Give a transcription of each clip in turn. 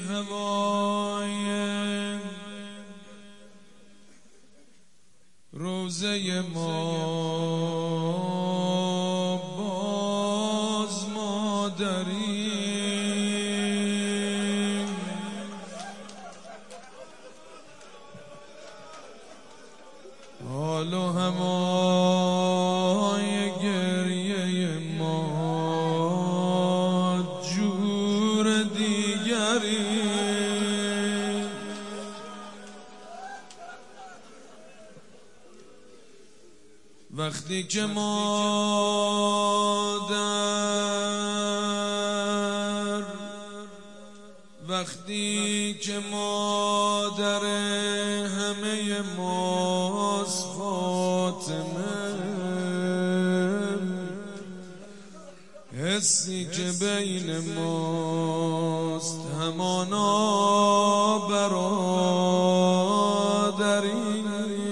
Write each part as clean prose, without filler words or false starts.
هوای روزه ما باز مادریم، حال و هوای گریه ما جور دیگری. وقتی که مادر همه ماست فاطمه، حسی که بین ماست همانا برادری.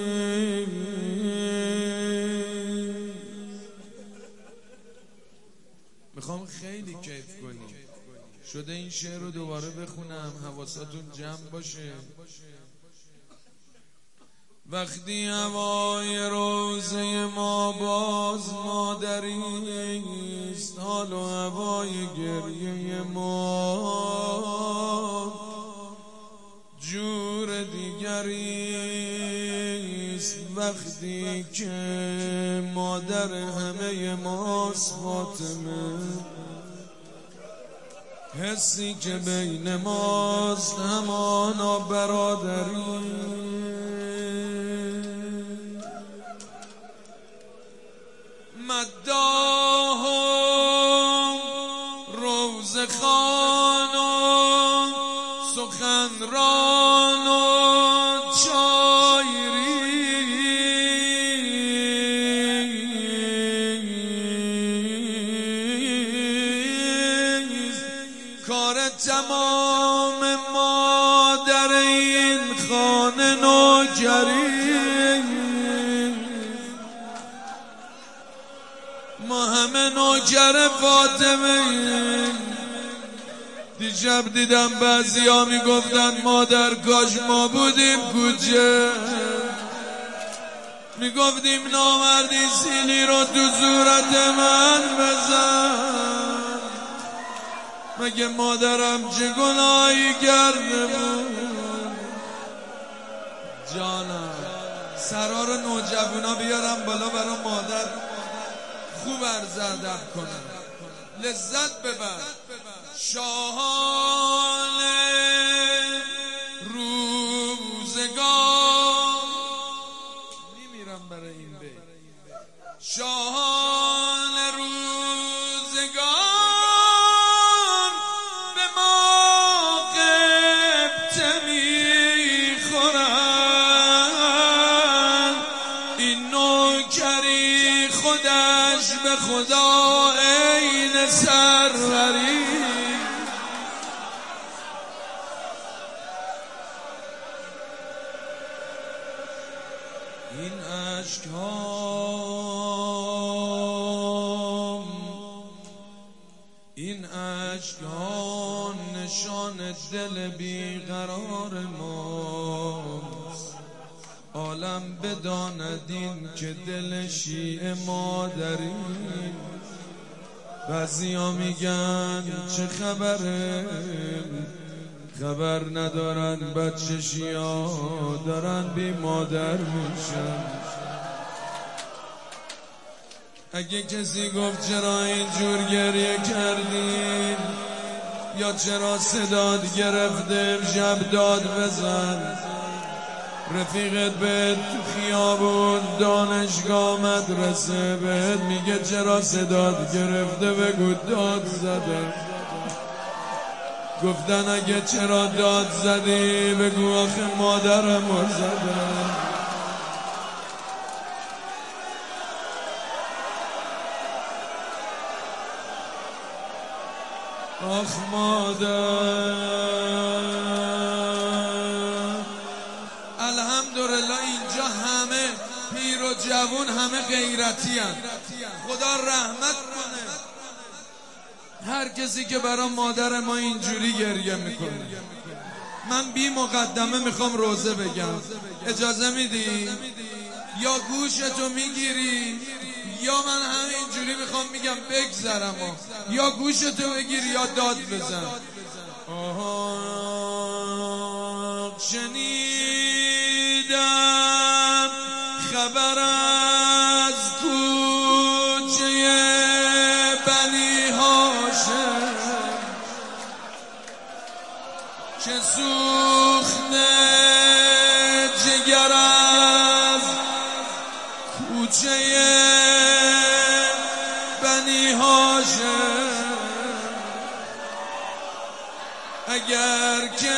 میخوام خیلی کیف کنیم. شده این شعر رو دوباره بخونم، حواساتون جمع باشه. وقتی هوای روزه ما باز مادریست، حال و هوای گریه ما جور دیگریست. وقتی که مادر همه ماست فاطمه، حسی که بین ماست همانا برادری. مداح روزخوان و سخنران و کار تمام مادر این خانه نوکری. ما همه نوکر فاطمه. دیشب دیدم بعضیا میگفتن مادر کاش ما بودیم کوچه، میگفتیم نامردی سیلی رو تو صورت من بزن. مگه مادرم چه گناهی کرده بود؟ جانم سرار نوجوانا بیارم بالا برا مادر خوب عرض ادب کنم، لذت ببر. شاهان روزگار میمیرم برای این بیت. شاهان روزگار به ما غبطه میخورن، این نوکری خودش به خدا عین سروری. این اشک‌ها نشان دل بیقرار ماست. عالم بداند این که دل شیعه مادریم. بعضیا میگن چه خبره، خبر ندارن بچه شیعه دارن بی مادر میشن. اگه کسی گفت چرا اینجور گریه کردین یا چرا صدات گرفته امشب داد بزن. رفیقت بهت تو خیابون دانشگاه مدرسه بهت میگه چرا صدات گرفته بگو داد زدم. گفتن اگه چرا داد زدی بگو آخه مادرم رو زدم. آخ مادر. الحمدلله اینجا همه پیر و جوون همه غیرتی هن. خدا رحمت کنه هر کسی که برای مادر ما اینجوری گریه میکنه. من بی مقدمه میخوام روزه بگم، اجازه میدی؟ یا گوشتو میگیری یا من همینجوری میخوام میگم بگذرم، یا گوشتو بگیر یا داد بزن. شنیدم خبر از کوچه بنی هاشم که سوخته جگر از کوچه بنی هاشم، اگر که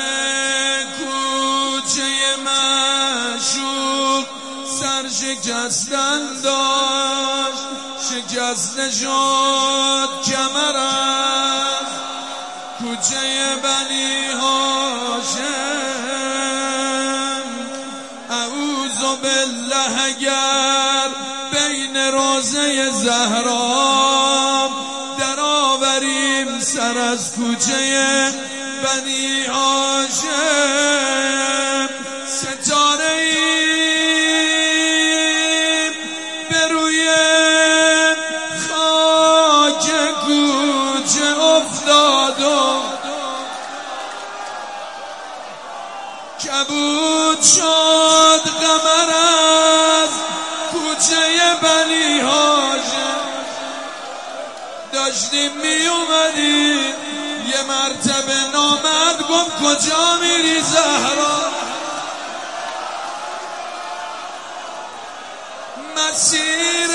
کوچه معشوق سر شکستن داشت، شکسته شد کمر از کوچه بنی هاشم. اعوذ بالله اگر بین روضه زهرا در آوریم سر از کوچه بنی هاشم، ستاره ایم به روی خاک کوچه افتاد و کبود شد قمر از کوچه بنی هاشم. داشتیم می اومدیم یه مرتبه نامرد گفت کجا میری زهرا؟ مسیر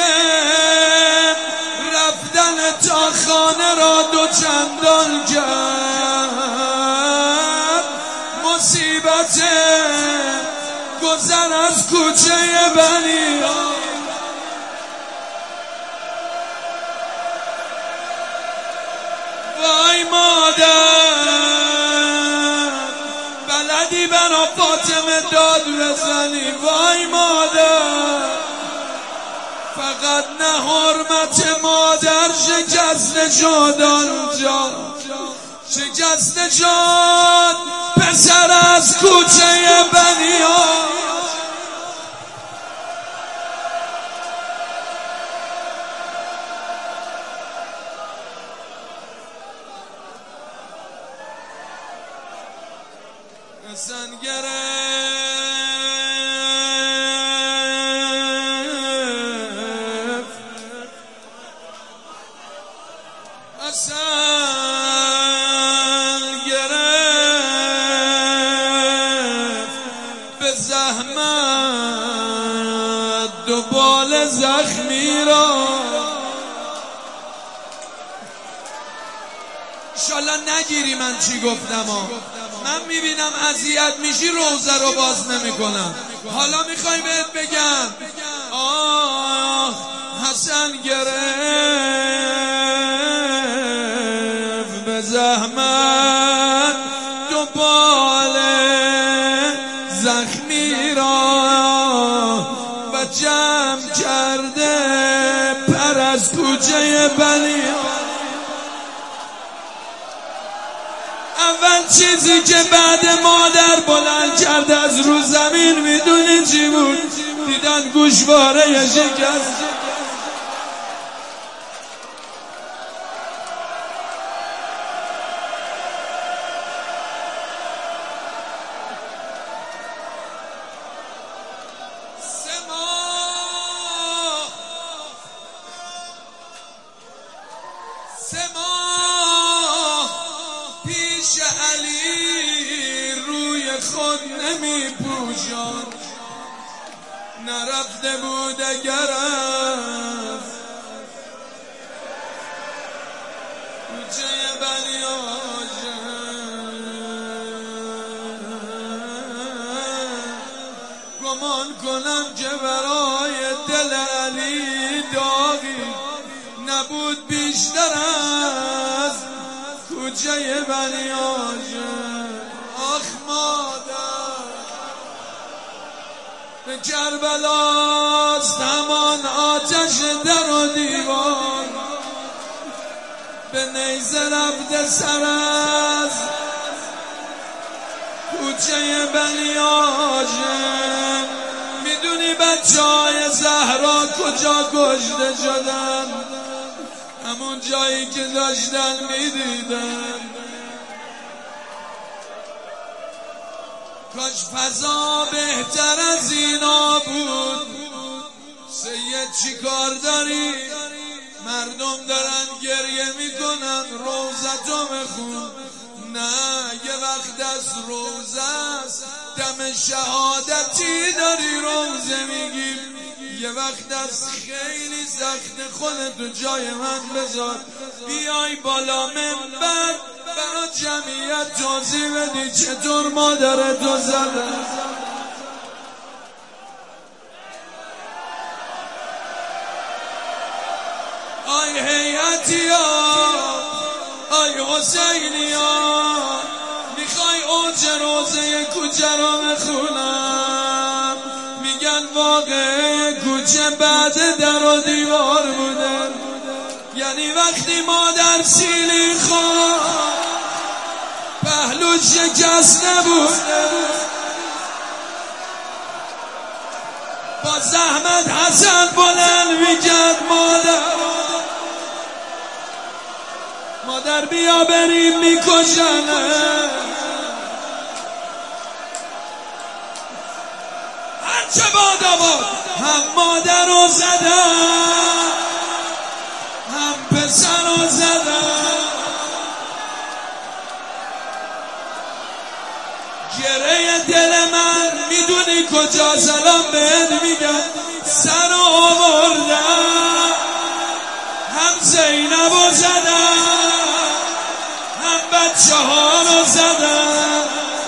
رفتن تا خانه را دو چندان کرد، مصیبت گذر از کوچه بنی ها. وای مادر بلدی برا فاطمه داد بزنی؟ وای مادر فقط نه حرمت مادر شکسته شد آنجا، شکسته شد پسر از کوچه بنی ها. حسن گرفت، حسن گرفت به زحمت دو بال زخمی را. انشالله نگیری من چی گفتم من میبینم اذیت میشی روزه رو باز نمیکنم. حالا میخوای بهت بگم آه حسن گرفت به زحمت دو بال زخمی را و جمع کرده پر از کوچه بنی. اول چیزی که بعد مادر بلند کرد از رو زمین میدونی چی بود؟ دیدن گوشواره شکست. سه ماه پیش علی روی خود نمی پوشان، نرفته بود اگر کوچه بنی هاشم. گمان کنم که برای دل علی داغی نبود بیشتر از کوچه بنی هاشم. آخ مادر به کربلاست همان آتش در و دیوار، به نیزه رفته سر از کوچه بنی هاشم. میدونی بچه‌های زهرا کجا کشته شدن؟ همون جایی که داشتن میدیدن. کاش فضا بهتر از اینا بود. سید چی کار داری؟ مردم دارن گریه میکنن، روزتو بخون. نه یه وقت از روزه است، دم شهادتی داری روزه میگی. یه وقت از خیلی سخت خودتو جای من بذار، بیای بالا منبر برا جمعیت توضیح بدی چطور مادرتو زدن. آی هیئتی ها، آی حسینی ها، میخوای اوج روزه کوچه رو بخونم؟ میگن واقع کوچه بعد در و دیوار بوده، یعنی وقتی مادر سیلی خواه پهلوش شکست نبوده. با زحمت حسن بلند میگد مادر بیا بریم میکشنه. هرچه بادا باد هم مادر رو زدن هم پسر رو زدن. گره دل من میدونی کجا؟ سلام بهت میگم سر رو آوردن. هم زینب رو زدن هم بچه ها رو زدن.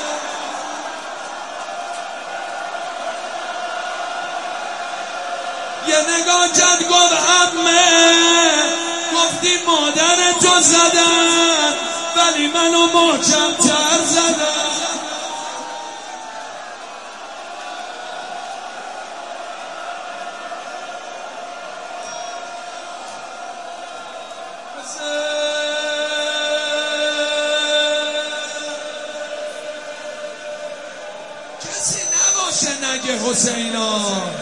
یه نگاه کرد گفت عمه، گفتی مادر تو زدن ولی منو محکم تر زدن. کسی نباشه نگه حسینا.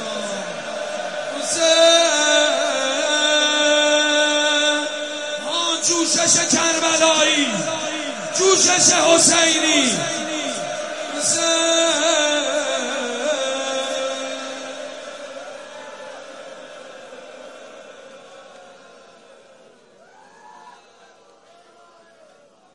جوشش کربلایی، جوشش حسینی.